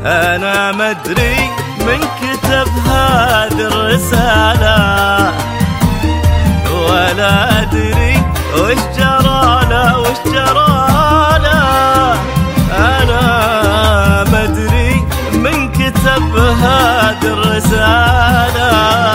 أنا مدري من كتب هذه الرسالة، ولا أدري وش جراله وش جراله. أنا مدري من كتب هذه الرسالة،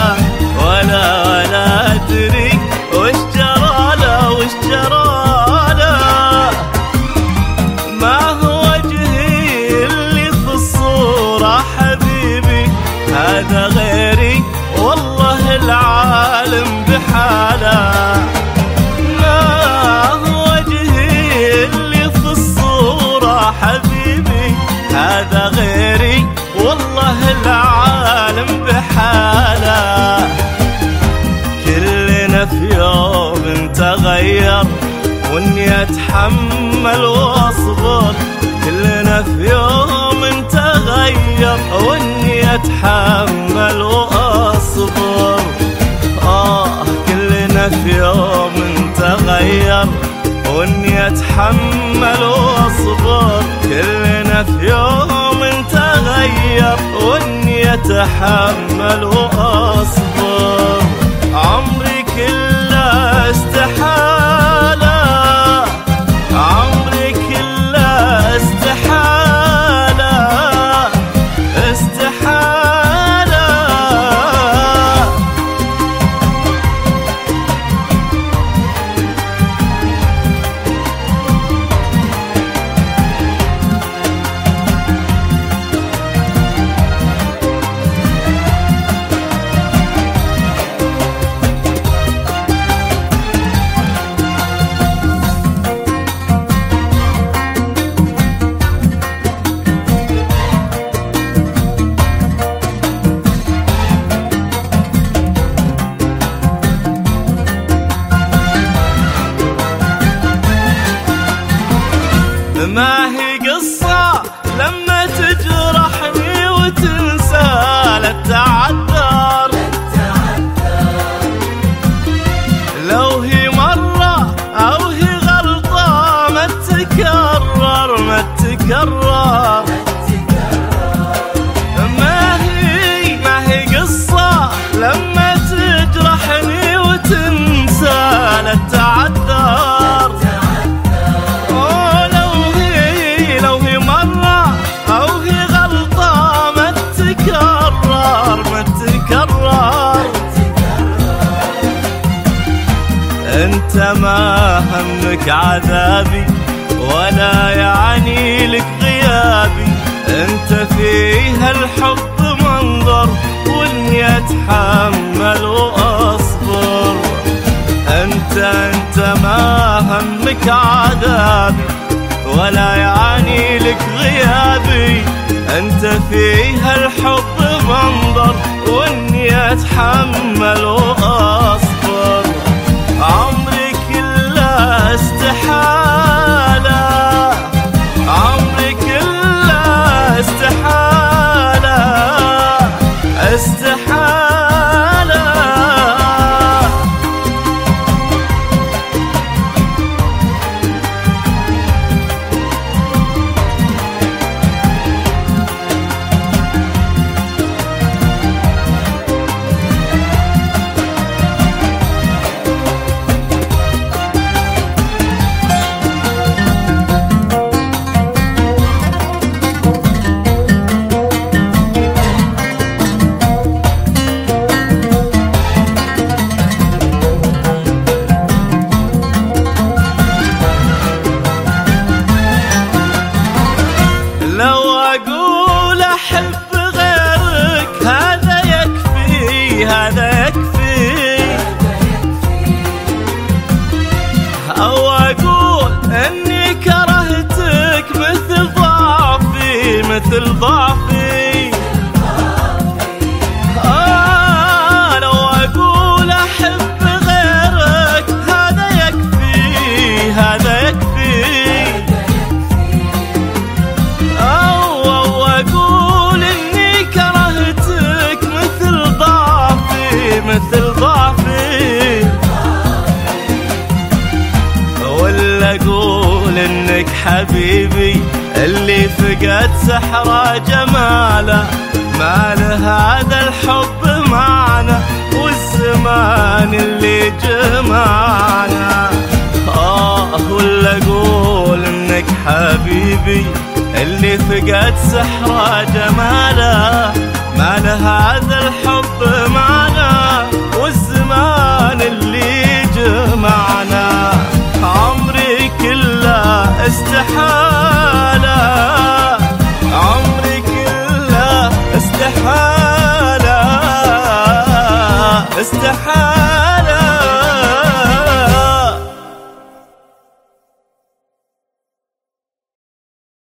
ولا أدري وش جراله وش جراله. ما هو وجهي اللي في الصورة حبيبي، هذا غيري والله العالم بحاله. ما هو وجهي اللي في الصورة حبيبي، هذا غيري والله العالم بحاله. كلنا في يوم تغير واني اتحمل واصبر، كلنا في يوم تغير واني اتحمل واصبر. كلنا في يوم تغير واني اتحمل واصبر، كلنا في يوم تغير واني اتحمل واصبر. عمري كله استحالة، عمري كله استحالة استحالة. ما هي قصة لما تجرحني وتنسى، لا تعذر لو هي مرة أو هي غلطة، ما تكرر ما تكرر. ما هي قصة لما تجرحني وتنسى، لا تعذر لو هي مرة أو هي غلطة، ما تكرر ما تكرر. انت ما همك عذابي ولا يعني لك غيابي، انت فيها الحب منظر واني اتحمل واصبر. انت ما همك عذابي ولا يعني لك غيابي، انت فيها الحب منظر واني اتحمل واصبر. عمري كله استحالة، عمري كله استحالة استحالة. لو أقول أحب غيرك هذا يكفي هذا يكفي، أو أقول أني كرهتك مثل ضعفي مثل ضعفي. لو أقول أحب غيرك هذا يكفي هذا يكفي، أو أقول إني كرهتك مثل ضعفي مثل ضعفي، ولا أقول إنك حبيبي اللي فقدت سحر جماله، ما لهذا الحب معنا والزمان اللي جمعنا. ولا اقول انك حبيبي اللي فقد سحر جماله، ما لهذا الحب معنا والزمان اللي جمعنا. عمري كله استحالة، عمري كله استحالة، استحالة